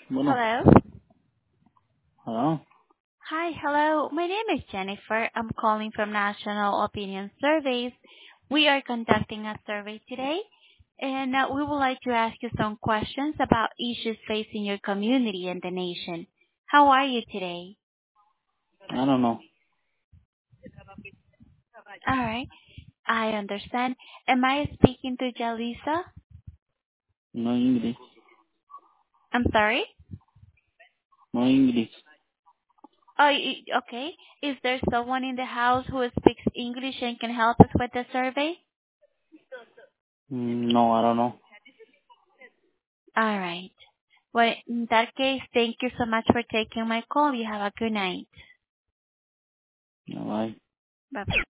Bueno, Hello. hello. Hi, hello. My name is Jennifer. I'm calling from National Opinion Surveys. We are conducting a survey today, and we would like to ask you some questions about issues facing your community and the nation. How are you today? I don't know. All right. I understand. Am I speaking to Jalisa? No English. I'm sorry? No English. Oh, okay. Is there someone in the house who speaks English and can help us with the survey? No, I don't know. All right. Well, in that case, thank you so much for taking my call. You have a good night. No, I. Bye-bye.